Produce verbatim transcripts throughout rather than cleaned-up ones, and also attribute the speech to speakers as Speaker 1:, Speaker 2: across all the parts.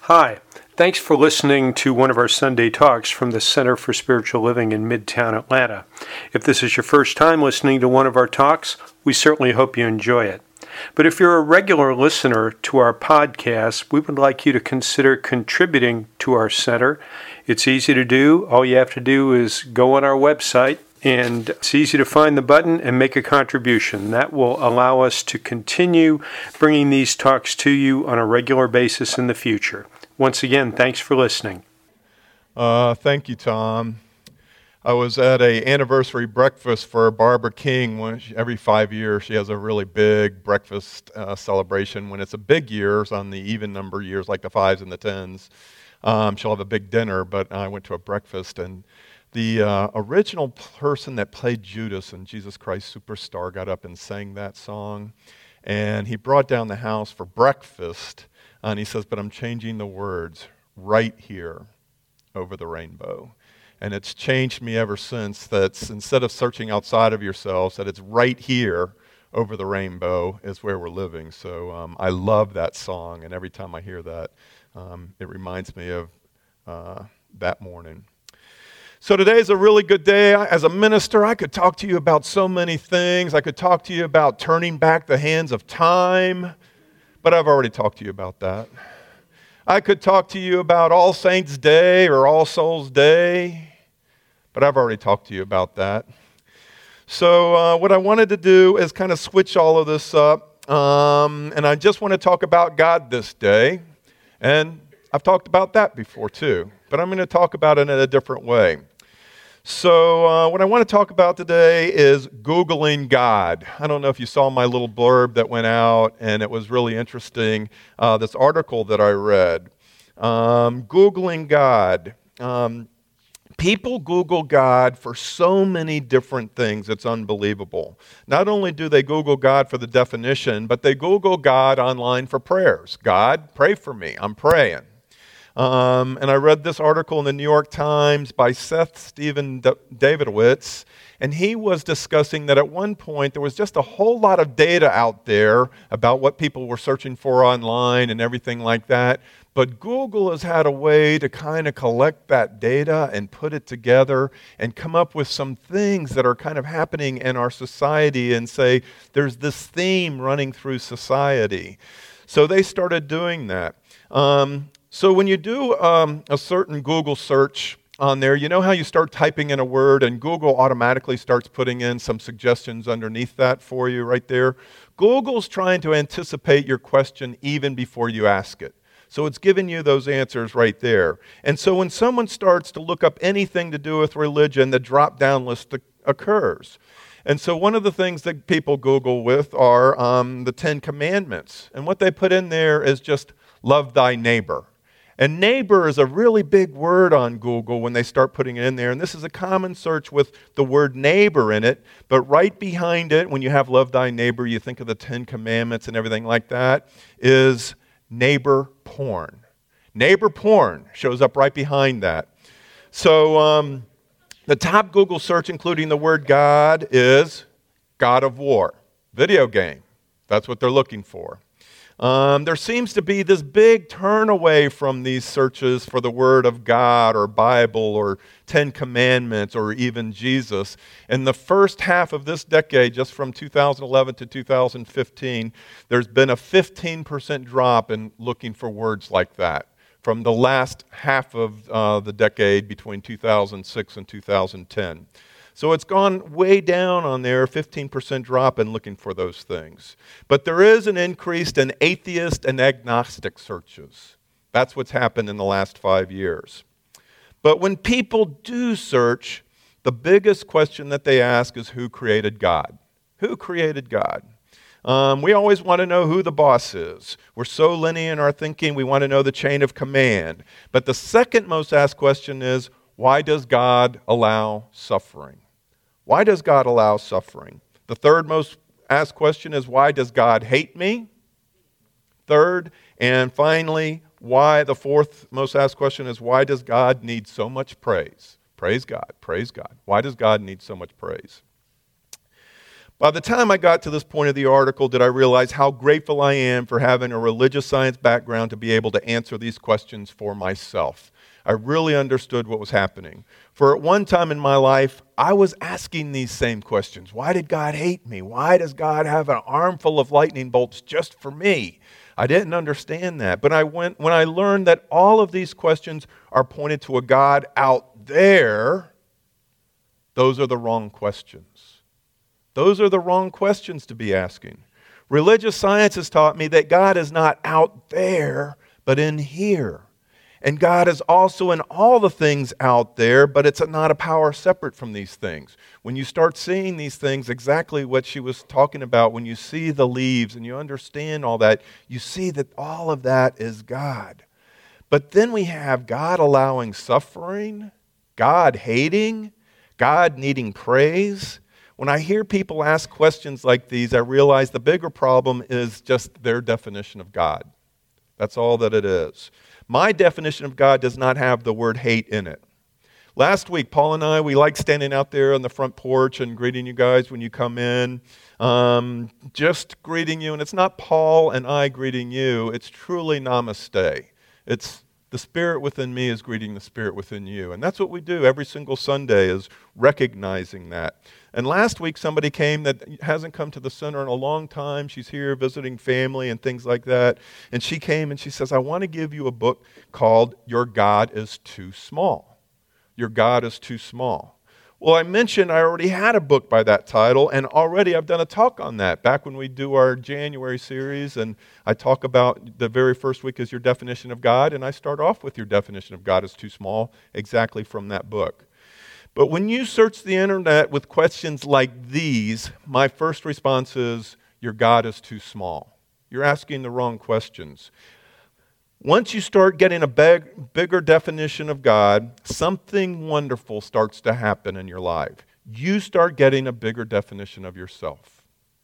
Speaker 1: Hi, thanks for listening to one of our Sunday talks from the Center for Spiritual Living in Midtown Atlanta. If this is your first time listening to one of our talks, we certainly hope you enjoy it. But if you're a regular listener to our podcast, we would like you to consider contributing to our center. It's easy to do. All you have to do is go on our website, and it's easy to find the button and make a contribution. That will allow us to continue bringing these talks to you on a regular basis in the future. Once again, thanks for listening.
Speaker 2: Uh, thank you, Tom. I was at a anniversary breakfast for Barbara King. When she, every five years, she has a really big breakfast uh, celebration. When it's a big years, on the even number years, like the fives and the tens, um, she'll have a big dinner. But I went to a breakfast, and the uh, original person that played Judas in Jesus Christ Superstar got up and sang that song. And he brought down the house for breakfast, and he says, but I'm changing the words, right here over the rainbow. And it's changed me ever since, that instead of searching outside of yourselves, that it's right here over the rainbow is where we're living. So um, I love that song, and every time I hear that, um, it reminds me of uh, that morning. So today is a really good day. As a minister, I could talk to you about so many things. I could talk to you about turning back the hands of time, but I've already talked to you about that. I could talk to you about All Saints' Day or All Souls' Day, but I've already talked to you about that. So uh, what I wanted to do is kind of switch all of this up, um, and I just want to talk about God this day, and I've talked about that before too, but I'm going to talk about it in a different way. So uh, what I want to talk about today is Googling God. I don't know if you saw my little blurb that went out, and it was really interesting, uh, this article that I read. Um, Googling God. Um, people Google God for so many different things, it's unbelievable. Not only do they Google God for the definition, but they Google God online for prayers. God, pray for me. I'm praying. Um, and I read this article in the New York Times by Seth Steven D- Davidowitz, and he was discussing that at one point there was just a whole lot of data out there about what people were searching for online and everything like that. But Google has had a way to kind of collect that data and put it together and come up with some things that are kind of happening in our society and say there's this theme running through society. So they started doing that. Um, So when you do um, a certain Google search on there, you know how you start typing in a word and Google automatically starts putting in some suggestions underneath that for you right there? Google's trying to anticipate your question even before you ask it. So it's giving you those answers right there. And so when someone starts to look up anything to do with religion, the drop-down list occurs. And so one of the things that people Google with are um, the Ten Commandments. And what they put in there is just love thy neighbor. And neighbor is a really big word on Google when they start putting it in there. And this is a common search with the word neighbor in it. But right behind it, when you have love thy neighbor, you think of the Ten Commandments and everything like that, is neighbor porn. Neighbor porn shows up right behind that. So um, the top Google search, including the word God, is God of War, video game. That's what they're looking for. Um, there seems to be this big turn away from these searches for the Word of God or Bible or Ten Commandments or even Jesus. In the first half of this decade, just from two thousand eleven to two thousand fifteen, there's been a fifteen percent drop in looking for words like that from the last half of uh, the decade between two thousand six and two thousand ten. So it's gone way down on there, fifteen percent drop in looking for those things. But there is an increase in atheist and agnostic searches. That's what's happened in the last five years. But when people do search, the biggest question that they ask is who created God? Who created God? Um, we always want to know who the boss is. We're so linear in our thinking, we want to know the chain of command. But the second most asked question is, why does God allow suffering? Why does God allow suffering? The third most asked question is, why does God hate me? Third, and finally, why, the fourth most asked question is, why does God need so much praise? Praise God, praise God. Why does God need so much praise? By the time I got to this point of the article, did I realize how grateful I am for having a religious science background to be able to answer these questions for myself. I really understood what was happening. For at one time in my life, I was asking these same questions. Why did God hate me? Why does God have an armful of lightning bolts just for me? I didn't understand that. But I went when I learned that all of these questions are pointed to a God out there, those are the wrong questions. Those are the wrong questions to be asking. Religious science has taught me that God is not out there, but in here. And God is also in all the things out there, but it's not a power separate from these things. When you start seeing these things, exactly what she was talking about, when you see the leaves and you understand all that, you see that all of that is God. But then we have God allowing suffering, God hating, God needing praise. When I hear people ask questions like these, I realize the bigger problem is just their definition of God. That's all that it is. My definition of God does not have the word hate in it. Last week, Paul and I, we like standing out there on the front porch and greeting you guys when you come in. Um, just greeting you, and it's not Paul and I greeting you. It's truly namaste. It's the Spirit within me is greeting the Spirit within you. And that's what we do every single Sunday, is recognizing that. And last week somebody came that hasn't come to the center in a long time. She's here visiting family and things like that. And she came and she says, I want to give you a book called Your God is Too Small. Your God is Too Small. Well, I mentioned I already had a book by that title, and already I've done a talk on that back when we do our January series, and I talk about the very first week is your definition of God, and I start off with your definition of God is too small, exactly from that book. But when you search the internet with questions like these, my first response is, your God is too small. You're asking the wrong questions. Once you start getting a big, bigger definition of God, something wonderful starts to happen in your life. You start getting a bigger definition of yourself.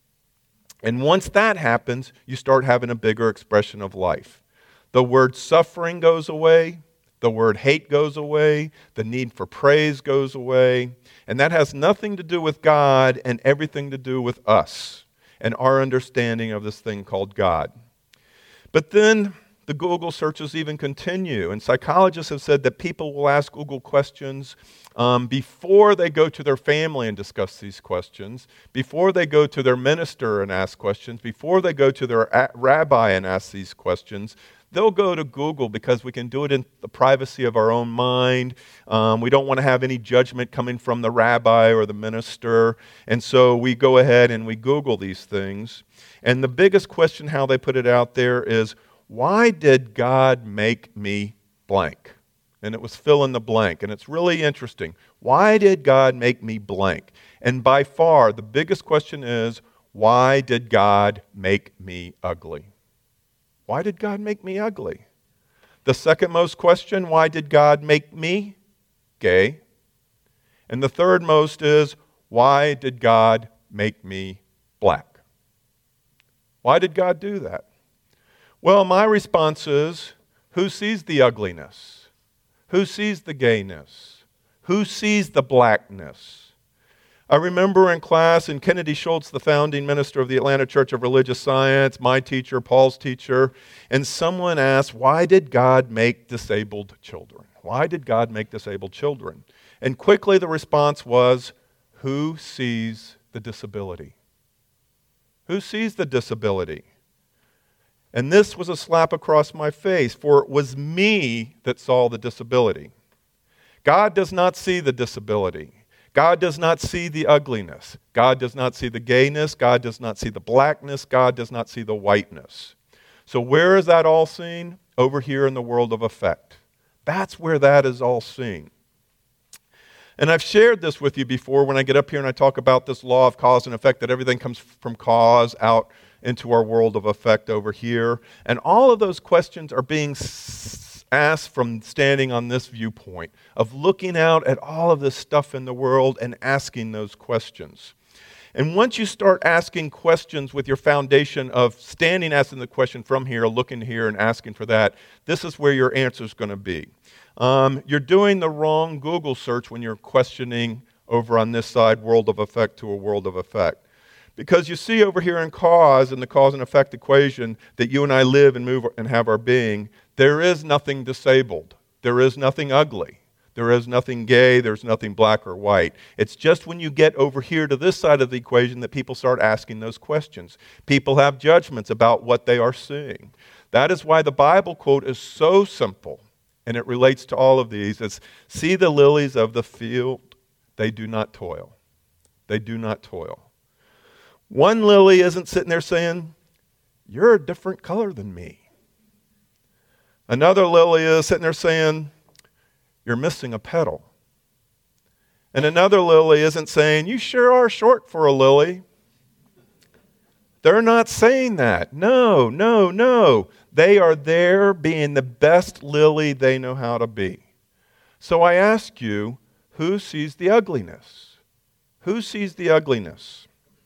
Speaker 2: And once that happens, you start having a bigger expression of life. The word suffering goes away. The word hate goes away. The need for praise goes away. And that has nothing to do with God and everything to do with us and our understanding of this thing called God. But then the Google searches even continue, and psychologists have said that people will ask Google questions um, before they go to their family and discuss these questions, before they go to their minister and ask questions, before they go to their a- rabbi and ask these questions. They'll go to Google because we can do it in the privacy of our own mind. Um, we don't want to have any judgment coming from the rabbi or the minister, and so we go ahead and we Google these things. And the biggest question, how they put it out there, is, why did God make me blank? And it was fill in the blank. And it's really interesting. Why did God make me blank? And by far, the biggest question is, why did God make me ugly? Why did God make me ugly? The second most question, why did God make me gay? And the third most is, why did God make me black? Why did God do that? Well, my response is, who sees the ugliness? Who sees the gayness? Who sees the blackness? I remember in class, and Kennedy Schultz, the founding minister of the Atlanta Church of Religious Science, my teacher, Paul's teacher, and someone asked, why did God make disabled children? Why did God make disabled children? And quickly the response was, who sees the disability? Who sees the disability? And this was a slap across my face, for it was me that saw the disability. God does not see the disability. God does not see the ugliness. God does not see the gayness. God does not see the blackness. God does not see the whiteness. So where is that all seen? Over here in the world of effect. That's where that is all seen. And I've shared this with you before when I get up here and I talk about this law of cause and effect, that everything comes from cause out into our world of effect over here. And all of those questions are being asked from standing on this viewpoint of looking out at all of this stuff in the world and asking those questions. And once you start asking questions with your foundation of standing, asking the question from here, looking here, and asking for that, this is where your answer is going to be. Um, you're doing the wrong Google search when you're questioning over on this side, world of effect to a world of effect. Because you see over here in cause, in the cause and effect equation, that you and I live and move and have our being, there is nothing disabled. There is nothing ugly. There is nothing gay. There's nothing black or white. It's just when you get over here to this side of the equation that people start asking those questions. People have judgments about what they are seeing. That is why the Bible quote is so simple, and it relates to all of these. It's, see the lilies of the field, they do not toil. They do not toil. One lily isn't sitting there saying, you're a different color than me. Another lily is sitting there saying, you're missing a petal. And another lily isn't saying, you sure are short for a lily. They're not saying that. No, no, no. They are there being the best lily they know how to be. So I ask you, who sees the ugliness? Who sees the ugliness?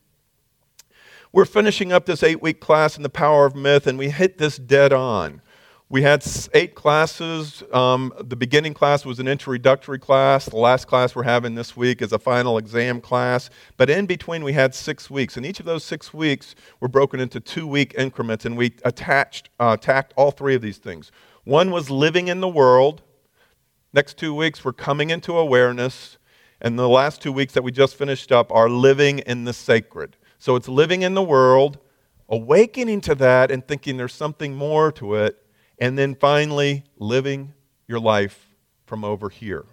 Speaker 2: We're finishing up this eight-week class in the power of myth, and we hit this dead on. We had eight classes. Um, the beginning class was an introductory class. The last class we're having this week is a final exam class. But in between, we had six weeks. And each of those six weeks were broken into two-week increments, and we attached, uh, tacked all three of these things. One was living in the world. Next two weeks, we're coming into awareness. And the last two weeks that we just finished up are living in the sacred. So it's living in the world, awakening to that and thinking there's something more to it, and then finally, living your life from over here.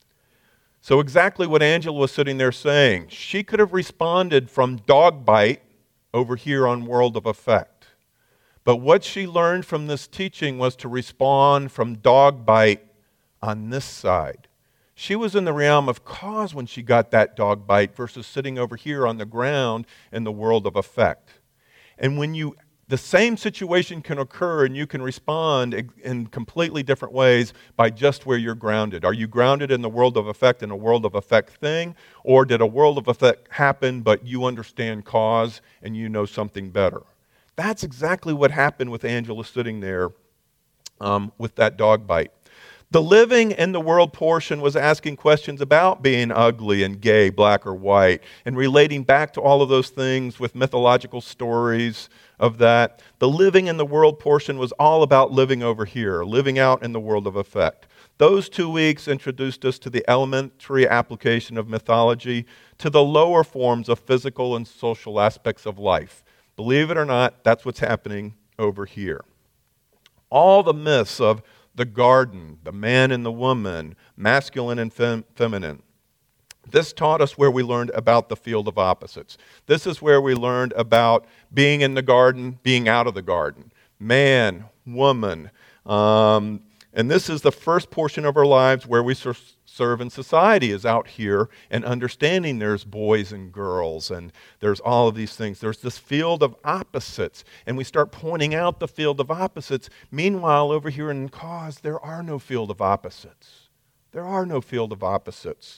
Speaker 2: So exactly what Angela was sitting there saying. She could have responded from dog bite over here on world of effect. But what she learned from this teaching was to respond from dog bite on this side. She was in the realm of cause when she got that dog bite versus sitting over here on the ground in the world of effect. And when you The same situation can occur and you can respond in completely different ways by just where you're grounded. Are you grounded in the world of effect, in a world of effect thing? Or did a world of effect happen, but you understand cause and you know something better? That's exactly what happened with Angela sitting there um, with that dog bite. The living in the world portion was asking questions about being ugly and gay, black or white, and relating back to all of those things with mythological stories of that. The living in the world portion was all about living over here, living out in the world of effect. Those two weeks introduced us to the elementary application of mythology to the lower forms of physical and social aspects of life. Believe it or not, that's what's happening over here. All the myths of the garden, the man and the woman, masculine and fem- feminine. This taught us where we learned about the field of opposites. This is where we learned about being in the garden, being out of the garden. Man, woman. Um, and this is the first portion of our lives where we ser- serve in society, is out here and understanding there's boys and girls and there's all of these things. There's this field of opposites, and we start pointing out the field of opposites. Meanwhile, over here in cause, there are no field of opposites. There are no field of opposites.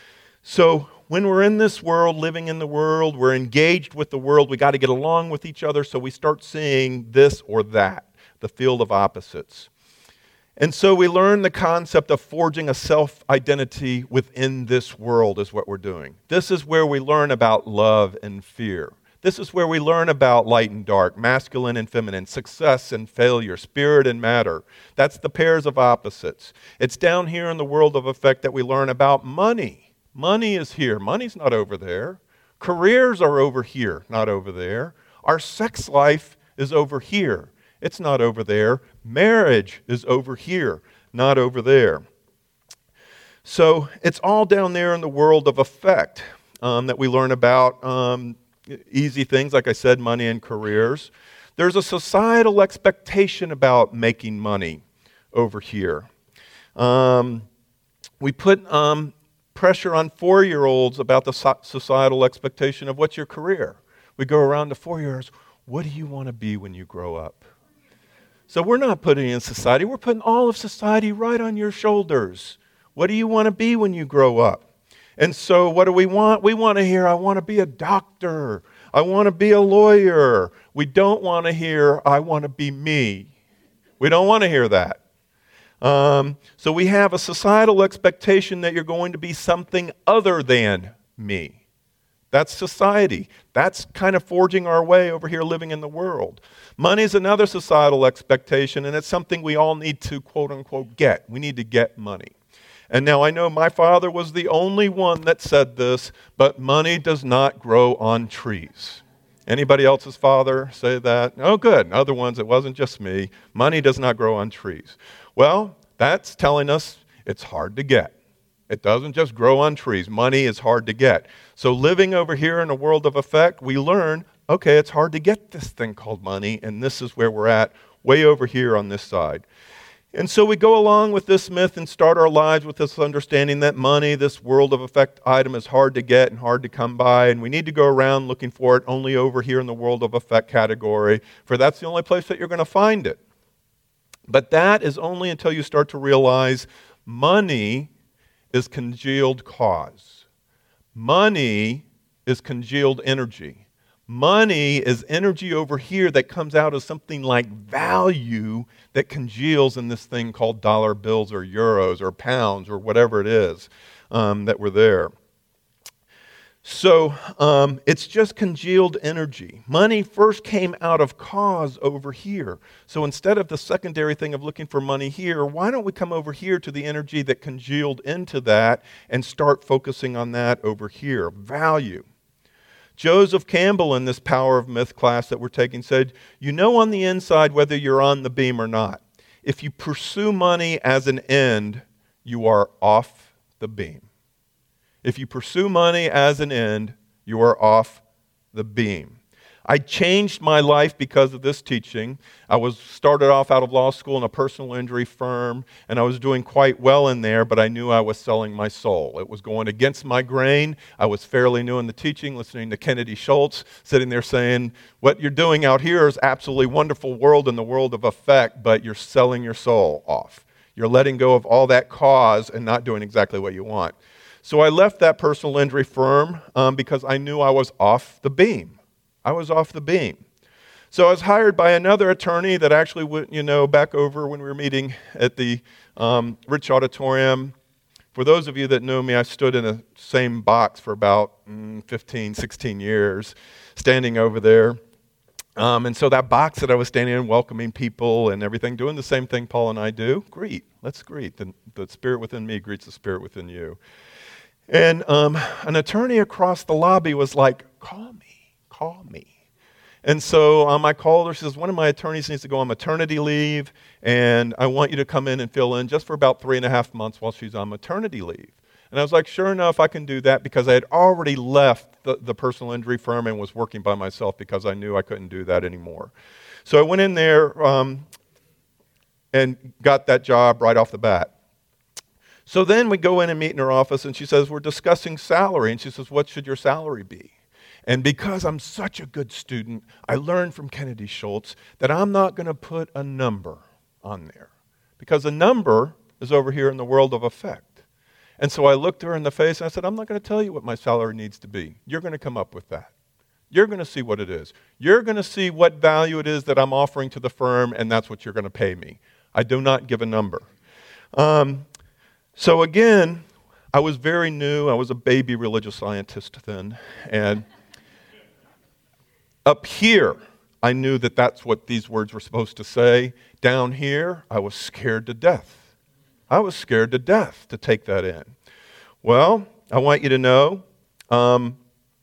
Speaker 2: So when we're in this world, living in the world, we're engaged with the world, we got to get along with each other, so we start seeing this or that, the field of opposites. And so we learn the concept of forging a self-identity within this world is what we're doing. This is where we learn about love and fear. This is where we learn about light and dark, masculine and feminine, success and failure, spirit and matter. That's the pairs of opposites. It's down here in the world of effect that we learn about money. Money is here. Money's not over there. Careers are over here, not over there. Our sex life is over here. It's not over there. Marriage is over here, not over there. So it's all down there in the world of effect um, that we learn about um, easy things, like I said, money and careers. There's a societal expectation about making money over here. Um, we put um, pressure on four-year-olds about the so- societal expectation of what's your career. We go around to four-year-olds, what do you want to be when you grow up? So we're not putting in society, we're putting all of society right on your shoulders. What do you want to be when you grow up? And so what do we want? We want to hear, I want to be a doctor. I want to be a lawyer. We don't want to hear, I want to be me. We don't want to hear that. Um, so we have a societal expectation that you're going to be something other than me. That's society. That's kind of forging our way over here living in the world. Money is another societal expectation, and it's something we all need to, quote unquote, get. We need to get money. And now I know my father was the only one that said this, but money does not grow on trees. Anybody else's father say that? Oh, good. Other ones, it wasn't just me. Money does not grow on trees. Well, that's telling us it's hard to get. It doesn't just grow on trees. Money is hard to get. So living over here in a world of effect, we learn, okay, it's hard to get this thing called money, and this is where we're at, way over here on this side. And so we go along with this myth and start our lives with this understanding that money, this world of effect item, is hard to get and hard to come by, and we need to go around looking for it only over here in the world of effect category, for that's the only place that you're going to find it. But that is only until you start to realize money is congealed cause. Money is congealed energy. Money is energy over here that comes out as something like value that congeals in this thing called dollar bills or euros or pounds or whatever it is um, that were there. So um, it's just congealed energy. Money first came out of cause over here. So instead of the secondary thing of looking for money here, why don't we come over here to the energy that congealed into that and start focusing on that over here, value. Joseph Campbell in this Power of Myth class that we're taking said, you know on the inside whether you're on the beam or not. If you pursue money as an end, you are off the beam. If you pursue money as an end, you are off the beam. I changed my life because of this teaching. I was started off out of law school in a personal injury firm, and I was doing quite well in there, but I knew I was selling my soul. It was going against my grain. I was fairly new in the teaching, listening to Kennedy Schultz, sitting there saying, what you're doing out here is absolutely wonderful world in the world of effect, but you're selling your soul off. You're letting go of all that cause and not doing exactly what you want. So I left that personal injury firm um, because I knew I was off the beam. I was off the beam. So I was hired by another attorney that actually went, you know, back over when we were meeting at the um, Rich Auditorium. For those of you that know me, I stood in the same box for about mm, fifteen, sixteen years, standing over there. Um, and so that box that I was standing in, welcoming people and everything, doing the same thing Paul and I do, greet. Let's greet. The, the spirit within me greets the spirit within you. And um, an attorney across the lobby was like, call me. Call me. And so um, I called her. She says, one of my attorneys needs to go on maternity leave, and I want you to come in and fill in just for about three and a half months while she's on maternity leave. And I was like, sure enough, I can do that, because I had already left the, the personal injury firm and was working by myself because I knew I couldn't do that anymore. So I went in there um, and got that job right off the bat. So then we go in and meet in her office, and she says, we're discussing salary. And she says, what should your salary be? And because I'm such a good student, I learned from Kennedy Schultz that I'm not going to put a number on there, because a number is over here in the world of effect. And so I looked her in the face and I said, I'm not going to tell you what my salary needs to be. You're going to come up with that. You're going to see what it is. You're going to see what value it is that I'm offering to the firm, and that's what you're going to pay me. I do not give a number. Um, so again, I was very new. I was a baby religious scientist then. And up here, I knew that that's what these words were supposed to say. Down here, I was scared to death. I was scared to death to take that in. Well, I want you to know, um,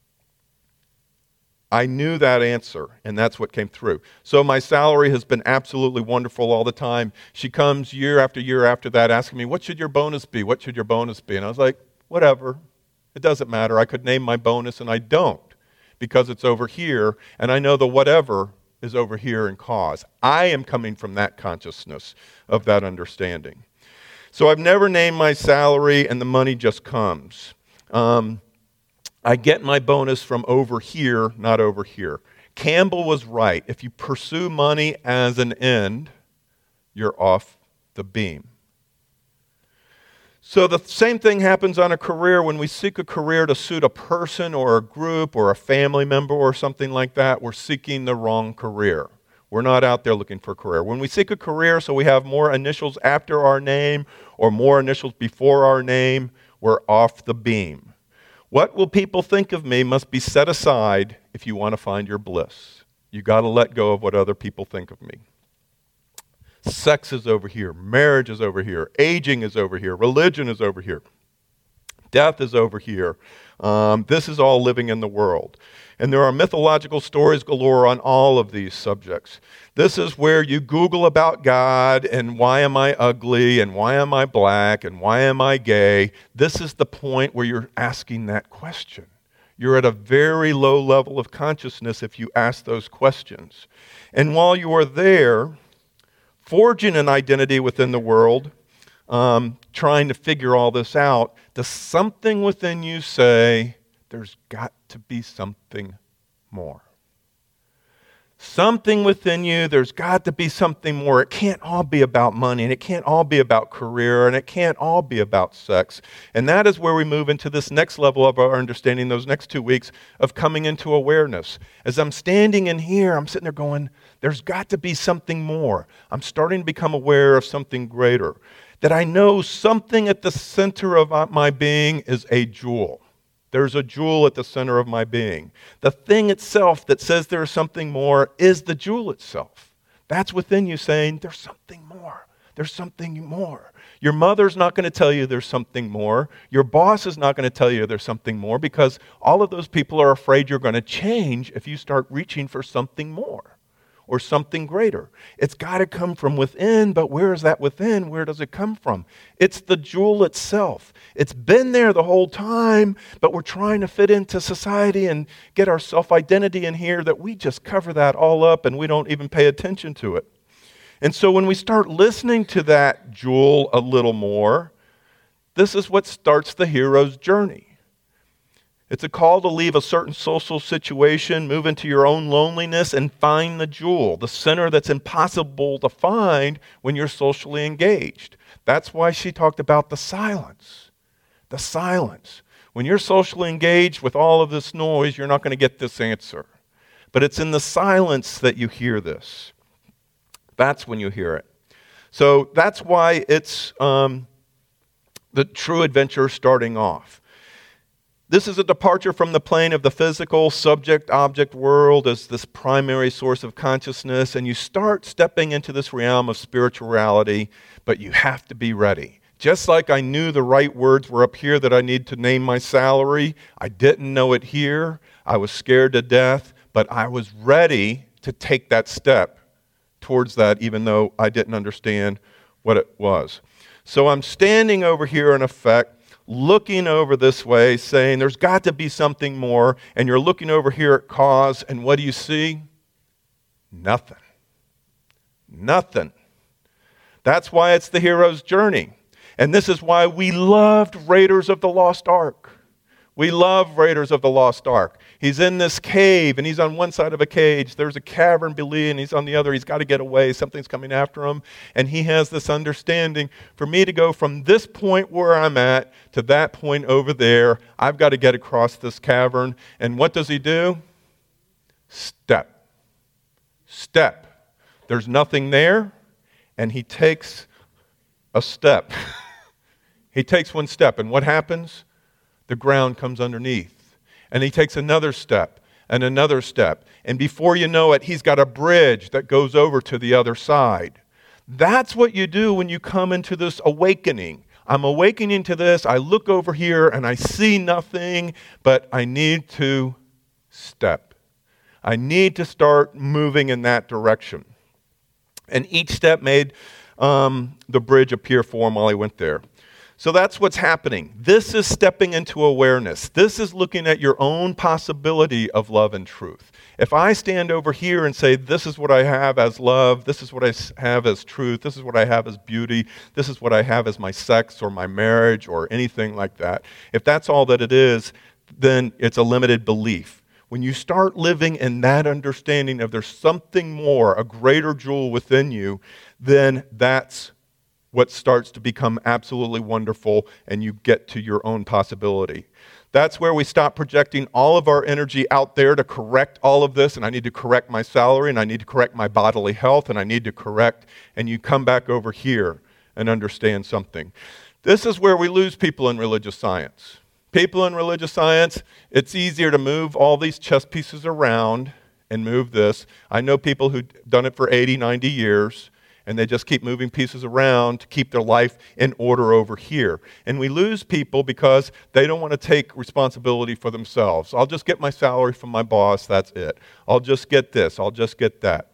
Speaker 2: I knew that answer, and that's what came through. So my salary has been absolutely wonderful all the time. She comes year after year after that asking me, what should your bonus be? What should your bonus be? And I was like, whatever. It doesn't matter. I could name my bonus, and I don't, because it's over here, and I know the whatever is over here in cause. I am coming from that consciousness of that understanding. So I've never named my salary, and the money just comes. Um, I get my bonus from over here, not over here. Campbell was right. If you pursue money as an end, you're off the beam. So the same thing happens on a career. When we seek a career to suit a person or a group or a family member or something like that, we're seeking the wrong career. We're not out there looking for a career. When we seek a career so we have more initials after our name or more initials before our name, we're off the beam. What will people think of me must be set aside if you want to find your bliss. You got to let go of what other people think of me. Sex is over here. Marriage is over here. Aging is over here. Religion is over here. Death is over here. Um, this is all living in the world. And there are mythological stories galore on all of these subjects. This is where you Google about God and why am I ugly and why am I black and why am I gay. This is the point where you're asking that question. You're at a very low level of consciousness if you ask those questions. And while you are there, forging an identity within the world, um, trying to figure all this out, does something within you say, there's got to be something more? Something within you, there's got to be something more. It can't all be about money, and it can't all be about career, and it can't all be about sex. And that is where we move into this next level of our understanding, those next two weeks of coming into awareness. As I'm standing in here, I'm sitting there going, there's got to be something more. I'm starting to become aware of something greater. That I know something at the center of my being is a jewel. There's a jewel at the center of my being. The thing itself that says there's something more is the jewel itself. That's within you saying, there's something more. There's something more. Your mother's not going to tell you there's something more. Your boss is not going to tell you there's something more because all of those people are afraid you're going to change if you start reaching for something more or something greater. It's got to come from within, but where is that within? Where does it come from? It's the jewel itself. It's been there the whole time, but we're trying to fit into society and get our self-identity in here that we just cover that all up and we don't even pay attention to it. And so when we start listening to that jewel a little more, this is what starts the hero's journey. It's a call to leave a certain social situation, move into your own loneliness, and find the jewel, the center that's impossible to find when you're socially engaged. That's why she talked about the silence. The silence. When you're socially engaged with all of this noise, you're not going to get this answer. But it's in the silence that you hear this. That's when you hear it. So that's why it's um, the true adventure starting off. This is a departure from the plane of the physical subject-object world as this primary source of consciousness, and you start stepping into this realm of spirituality, but you have to be ready. Just like I knew the right words were up here that I need to name my salary, I didn't know it here. I was scared to death, but I was ready to take that step towards that, even though I didn't understand what it was. So I'm standing over here in effect, looking over this way, saying there's got to be something more, and you're looking over here at cause, and what do you see? Nothing. Nothing. That's why it's the hero's journey. And this is why we loved Raiders of the Lost Ark. We love Raiders of the Lost Ark. He's in this cave, and he's on one side of a cage. There's a cavern below, and he's on the other. He's got to get away. Something's coming after him. And he has this understanding, for me to go from this point where I'm at to that point over there, I've got to get across this cavern. And what does he do? Step. Step. There's nothing there, and he takes a step. He takes one step, and what happens? The ground comes underneath. And he takes another step and another step. And before you know it, he's got a bridge that goes over to the other side. That's what you do when you come into this awakening. I'm awakening to this. I look over here and I see nothing, but I need to step. I need to start moving in that direction. And each step made um, the bridge appear for him while he went there. So that's what's happening. This is stepping into awareness. This is looking at your own possibility of love and truth. If I stand over here and say, this is what I have as love, this is what I have as truth, this is what I have as beauty, this is what I have as my sex or my marriage or anything like that, if that's all that it is, then it's a limited belief. When you start living in that understanding of there's something more, a greater jewel within you, then that's what starts to become absolutely wonderful, and you get to your own possibility. That's where we stop projecting all of our energy out there to correct all of this, and I need to correct my salary, and I need to correct my bodily health, and I need to correct, and you come back over here and understand something. This is where we lose people in religious science. People in religious science, it's easier to move all these chess pieces around and move this. I know people who've done it for eighty, ninety years, and they just keep moving pieces around to keep their life in order over here. And we lose people because they don't want to take responsibility for themselves. I'll just get my salary from my boss, that's it. I'll just get this, I'll just get that.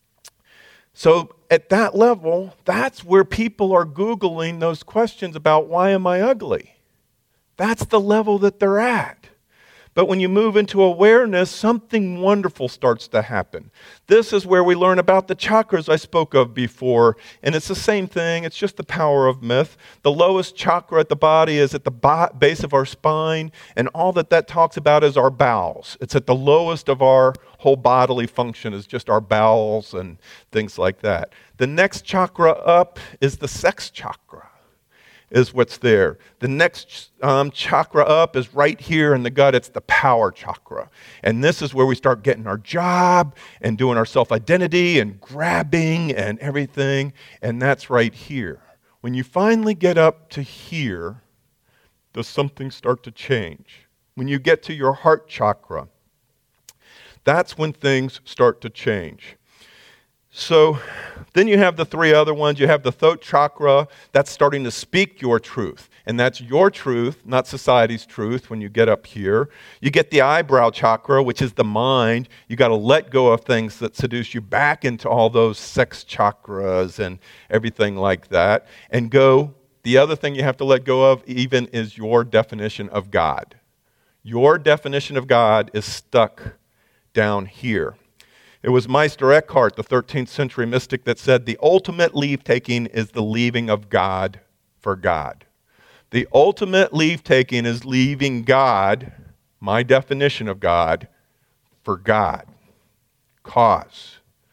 Speaker 2: So at that level, that's where people are Googling those questions about why am I ugly? That's the level that they're at. But when you move into awareness, something wonderful starts to happen. This is where we learn about the chakras I spoke of before. And it's the same thing. It's just the power of myth. The lowest chakra at the body is at the bo- base of our spine. And all that that talks about is our bowels. It's at the lowest of our whole bodily function is just our bowels and things like that. The next chakra up is the sex chakra. Is what's there. The next um, chakra up is right here in the gut. It's the power chakra. And this is where we start getting our job and doing our self-identity and grabbing and everything. And that's right here. When you finally get up to here, does something start to change? When you get to your heart chakra, that's when things start to change. So then you have the three other ones. You have the throat chakra. That's starting to speak your truth. And that's your truth, not society's truth when you get up here. You get the eyebrow chakra, which is the mind. You got to let go of things that seduce you back into all those sex chakras and everything like that. And go, the other thing you have to let go of even is your definition of God. Your definition of God is stuck down here. It was Meister Eckhart, the thirteenth century mystic, that said the ultimate leave-taking is the leaving of God for God. The ultimate leave-taking is leaving God, my definition of God, for God. Cause.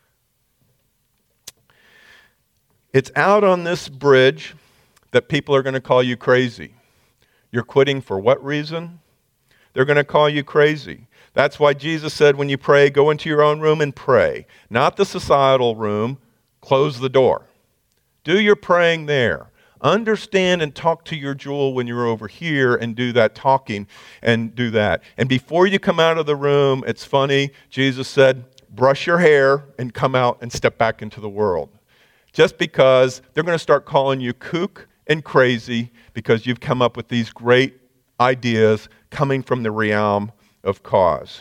Speaker 2: It's out on this bridge that people are going to call you crazy. You're quitting for what reason? They're going to call you crazy. That's why Jesus said when you pray, go into your own room and pray. Not the societal room. Close the door. Do your praying there. Understand and talk to your jewel when you're over here and do that talking and do that. And before you come out of the room, it's funny, Jesus said, brush your hair and come out and step back into the world. Just because they're going to start calling you kook and crazy because you've come up with these great ideas coming from the realm of cause.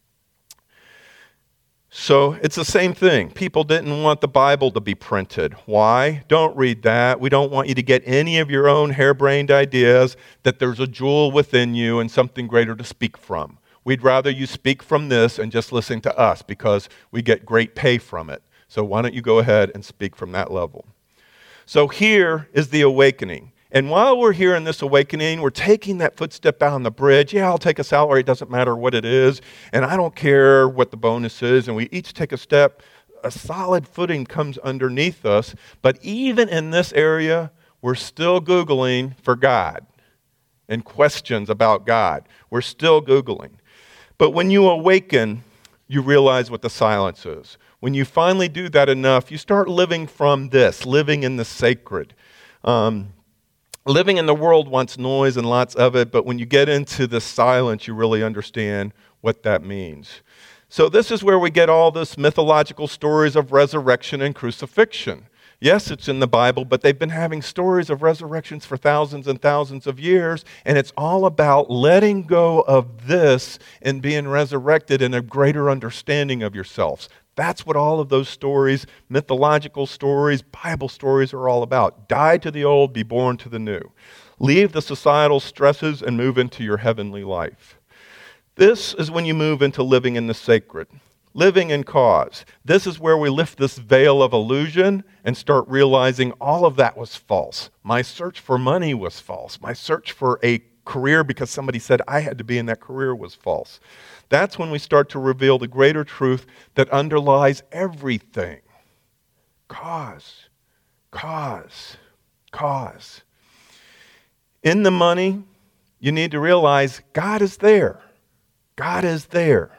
Speaker 2: So it's the same thing. People didn't want the Bible to be printed. Why? Don't read that. We don't want you to get any of your own harebrained ideas that there's a jewel within you and something greater to speak from. We'd rather you speak from this and just listen to us because we get great pay from it. So why don't you go ahead and speak from that level? So here is the awakening. And while we're here in this awakening, we're taking that footstep out on the bridge. Yeah, I'll take a salary. It doesn't matter what it is. And I don't care what the bonus is. And we each take a step. A solid footing comes underneath us. But even in this area, we're still Googling for God and questions about God. We're still Googling. But when you awaken, you realize what the silence is. When you finally do that enough, you start living from this, living in the sacred. Um, Living in the world wants noise and lots of it, but when you get into the silence, you really understand what that means. So this is where we get all this mythological stories of resurrection and crucifixion. Yes, it's in the Bible, but they've been having stories of resurrections for thousands and thousands of years, and it's all about letting go of this and being resurrected in a greater understanding of yourselves. That's what all of those stories, mythological stories, Bible stories are all about. Die to the old, be born to the new. Leave the societal stresses and move into your heavenly life. This is when you move into living in the sacred, living in cause. This is where we lift this veil of illusion and start realizing all of that was false. My search for money was false. My search for a career because somebody said I had to be in that career was false. That's when we start to reveal the greater truth that underlies everything. Cause, cause, cause. In the money, you need to realize God is there. God is there.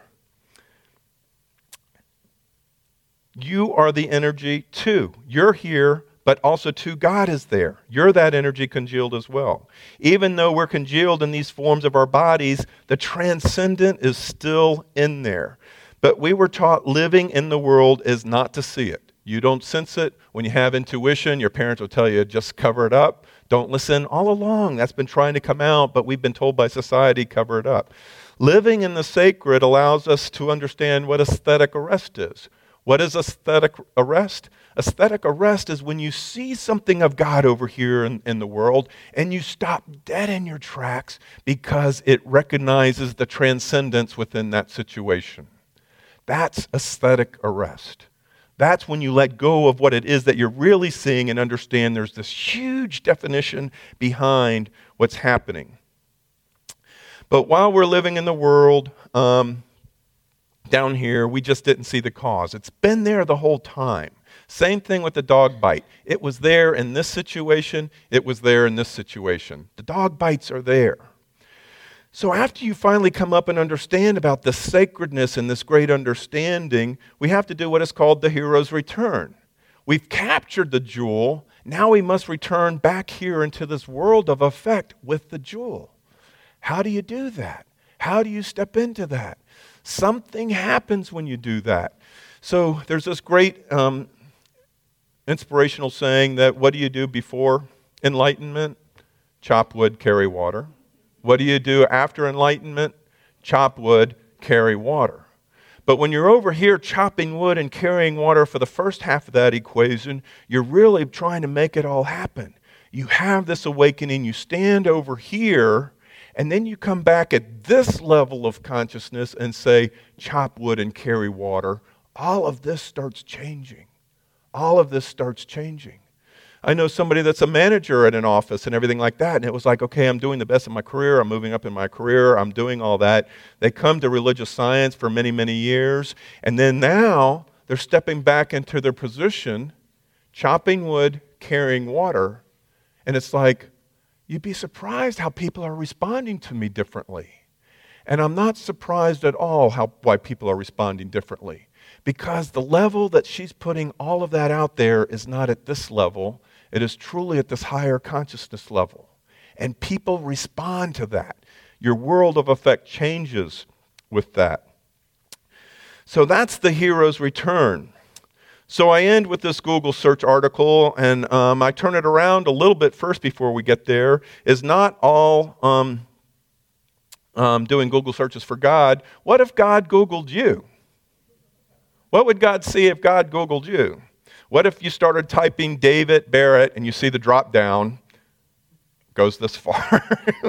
Speaker 2: You are the energy too. You're here, but also too, God is there. You're that energy congealed as well. Even though we're congealed in these forms of our bodies, the transcendent is still in there. But we were taught living in the world is not to see it. You don't sense it. When you have intuition, your parents will tell you, just cover it up. Don't listen. All along, that's been trying to come out, but we've been told by society, cover it up. Living in the sacred allows us to understand what aesthetic arrest is. What is aesthetic arrest? Aesthetic arrest is when you see something of God over here in, in the world and you stop dead in your tracks because it recognizes the transcendence within that situation. That's aesthetic arrest. That's when you let go of what it is that you're really seeing and understand there's this huge definition behind what's happening. But while we're living in the world, um, down here, we just didn't see the cause. It's been there the whole time. Same thing with the dog bite. It was there in this situation. It was there in this situation. The dog bites are there. So after you finally come up and understand about the sacredness and this great understanding, we have to do what is called the hero's return. We've captured the jewel. Now we must return back here into this world of effect with the jewel. How do you do that? How do you step into that? Something happens when you do that. So there's this great um, inspirational saying that what do you do before enlightenment? Chop wood, carry water. What do you do after enlightenment? Chop wood, carry water. But when you're over here chopping wood and carrying water for the first half of that equation, you're really trying to make it all happen. You have this awakening, you stand over here, and then you come back at this level of consciousness and say, chop wood and carry water. All of this starts changing. All of this starts changing. I know somebody that's a manager at an office and everything like that, and it was like, okay, I'm doing the best in my career, I'm moving up in my career, I'm doing all that. They come to religious science for many, many years, and then now they're stepping back into their position, chopping wood, carrying water, and it's like, you'd be surprised how people are responding to me differently. And I'm not surprised at all how why people are responding differently, because the level that she's putting all of that out there is not at this level. It is truly at this higher consciousness level. And people respond to that. Your world of effect changes with that. So that's the hero's return. So I end with this Google search article, and um, I turn it around a little bit first before we get there. Is not all um, um, doing Google searches for God. What if God Googled you? What would God see if God Googled you? What if you started typing David Barrett and you see the drop down goes this far?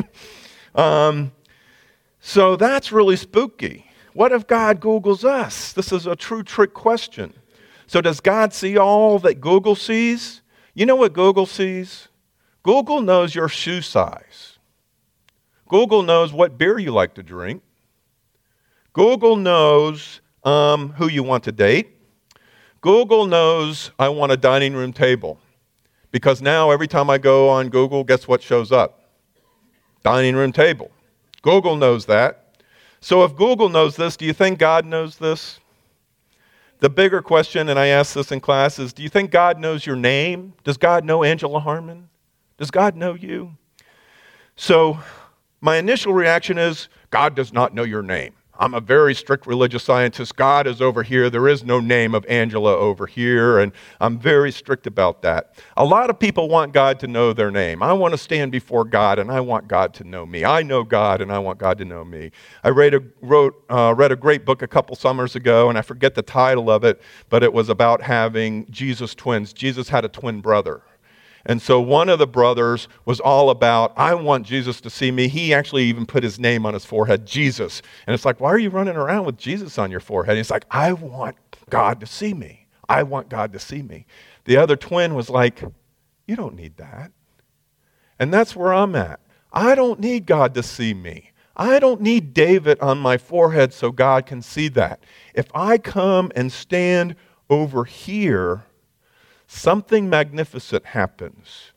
Speaker 2: um, so that's really spooky. What if God Googles us? This is a true trick question. So does God see all that Google sees? You know what Google sees? Google knows your shoe size. Google knows what beer you like to drink. Google knows um, who you want to date. Google knows I want a dining room table, because now every time I go on Google, guess what shows up? Dining room table. Google knows that. So if Google knows this, do you think God knows this? The bigger question, and I asked this in class, is do you think God knows your name? Does God know Angela Harmon? Does God know you? So my initial reaction is, God does not know your name. I'm a very strict religious scientist. God is over here. There is no name of Angela over here, and I'm very strict about that. A lot of people want God to know their name. I want to stand before God, and I want God to know me. I know God, and I want God to know me. I read a, wrote, uh, read a great book a couple summers ago, and I forget the title of it, but it was about having Jesus twins. Jesus had a twin brother. And so one of the brothers was all about, I want Jesus to see me. He actually even put his name on his forehead, Jesus. And it's like, why are you running around with Jesus on your forehead? And he's like, I want God to see me. I want God to see me. The other twin was like, you don't need that. And that's where I'm at. I don't need God to see me. I don't need David on my forehead so God can see that. If I come and stand over here, something magnificent happens.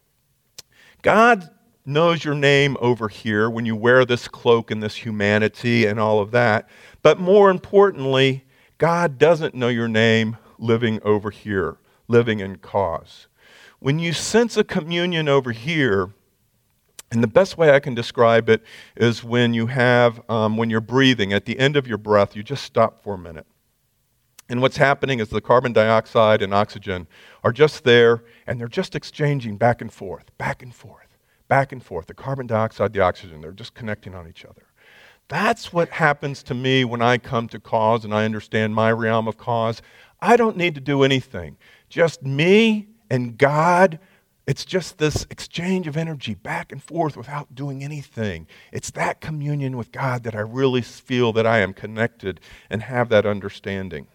Speaker 2: God knows your name over here when you wear this cloak and this humanity and all of that. But more importantly, God doesn't know your name living over here, living in cause. When you sense a communion over here, and the best way I can describe it is when you have, um, when you're breathing, at the end of your breath, you just stop for a minute. And what's happening is the carbon dioxide and oxygen are just there, and they're just exchanging back and forth, back and forth, back and forth. The carbon dioxide, the oxygen, they're just connecting on each other. That's what happens to me when I come to cause and I understand my realm of cause. I don't need to do anything. Just me and God. It's just this exchange of energy back and forth without doing anything. It's that communion with God that I really feel that I am connected and have that understanding.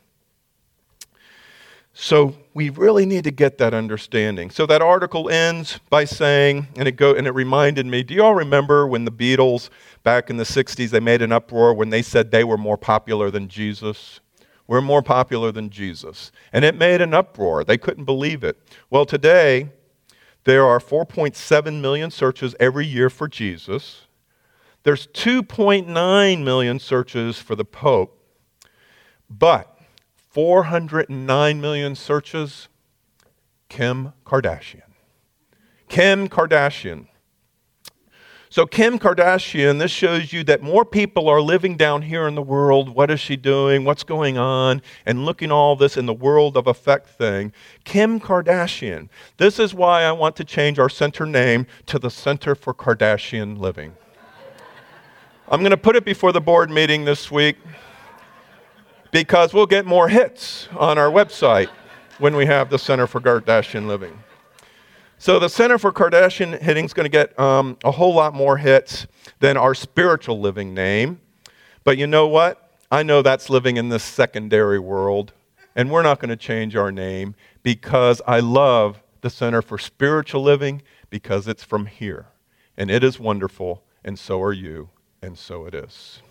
Speaker 2: So we really need to get that understanding. So that article ends by saying, and it go and it reminded me, do you all remember when the Beatles back in the sixties, they made an uproar when they said they were more popular than Jesus? We're more popular than Jesus. And it made an uproar. They couldn't believe it. Well, today, there are four point seven million searches every year for Jesus. There's two point nine million searches for the Pope. But four hundred nine million searches, Kim Kardashian. Kim Kardashian. So Kim Kardashian, this shows you that more people are living down here in the world. What is she doing? What's going on? And looking all this in the world of effect thing. Kim Kardashian. This is why I want to change our center name to the Center for Kardashian Living. I'm going to put it before the board meeting this week because we'll get more hits on our website when we have the Center for Kardashian Living. So the Center for Kardashian Hitting is going to get um, a whole lot more hits than our spiritual living name. But you know what? I know that's living in this secondary world. And we're not going to change our name because I love the Center for Spiritual Living because it's from here. And it is wonderful, and so are you, and so it is.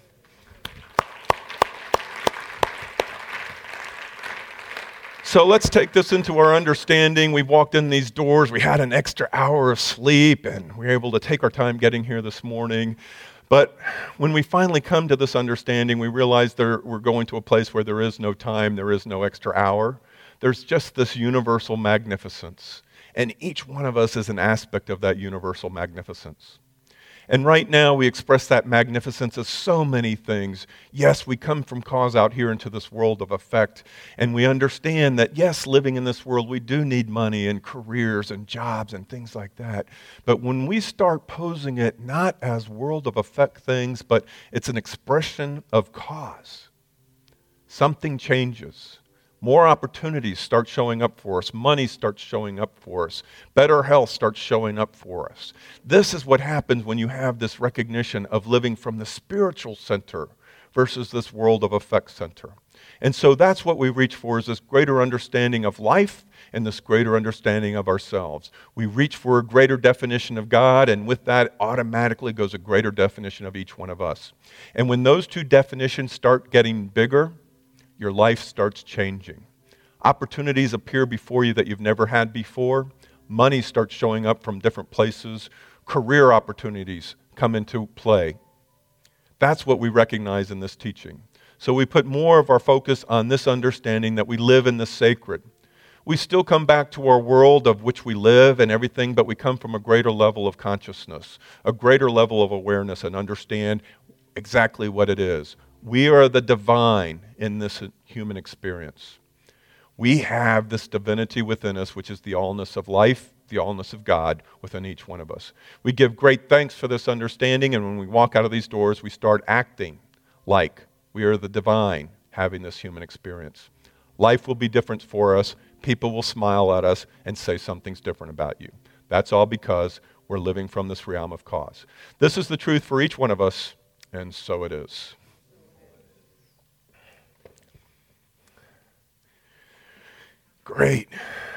Speaker 2: So let's take this into our understanding. We've walked in these doors. We had an extra hour of sleep, and we were able to take our time getting here this morning. But when we finally come to this understanding, we realize there, we're going to a place where there is no time, there is no extra hour. There's just this universal magnificence. And each one of us is an aspect of that universal magnificence. And right now, we express that magnificence as so many things. Yes, we come from cause out here into this world of effect, and we understand that, yes, living in this world, we do need money and careers and jobs and things like that. But when we start posing it not as world of effect things, but it's an expression of cause, something changes. More opportunities start showing up for us. Money starts showing up for us. Better health starts showing up for us. This is what happens when you have this recognition of living from the spiritual center versus this world of effect center. And so that's what we reach for, is this greater understanding of life and this greater understanding of ourselves. We reach for a greater definition of God, and with that automatically goes a greater definition of each one of us. And when those two definitions start getting bigger, your life starts changing. Opportunities appear before you that you've never had before. Money starts showing up from different places. Career opportunities come into play. That's what we recognize in this teaching. So we put more of our focus on this understanding that we live in the sacred. We still come back to our world of which we live and everything, but we come from a greater level of consciousness, a greater level of awareness, and understand exactly what it is. We are the divine in this human experience. We have this divinity within us, which is the allness of life, the allness of God within each one of us. We give great thanks for this understanding, and when we walk out of these doors, we start acting like we are the divine having this human experience. Life will be different for us. People will smile at us and say something's different about you. That's all because we're living from this realm of cause. This is the truth for each one of us, and so it is. Great.